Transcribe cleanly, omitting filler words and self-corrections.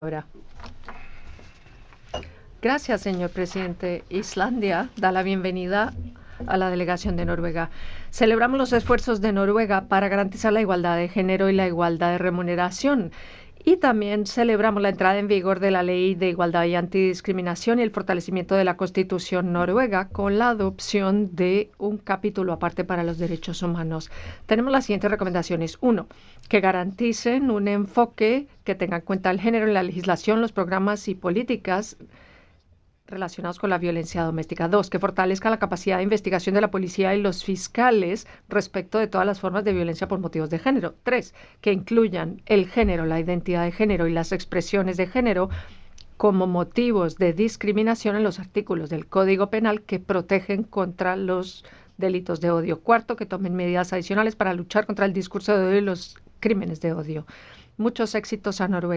Ahora. Gracias, señor presidente. Islandia da la bienvenida a la delegación de Noruega. Celebramos los esfuerzos de Noruega para garantizar la igualdad de género y la igualdad de remuneración. Y también celebramos la entrada en vigor de la Ley de Igualdad y Antidiscriminación y el fortalecimiento de la Constitución noruega con la adopción de un capítulo aparte para los derechos humanos. Tenemos las siguientes recomendaciones. 1. Que garanticen un enfoque que tenga en cuenta el género en la legislación, los programas y políticas relacionados con la violencia doméstica. 2. Que fortalezca la capacidad de investigación de la policía y los fiscales respecto de todas las formas de violencia por motivos de género. 3. Que incluyan el género, la identidad de género y las expresiones de género como motivos de discriminación en los artículos del Código Penal que protegen contra los delitos de odio. 4. Que tomen medidas adicionales para luchar contra el discurso de odio y los crímenes de odio. Muchos éxitos a Noruega.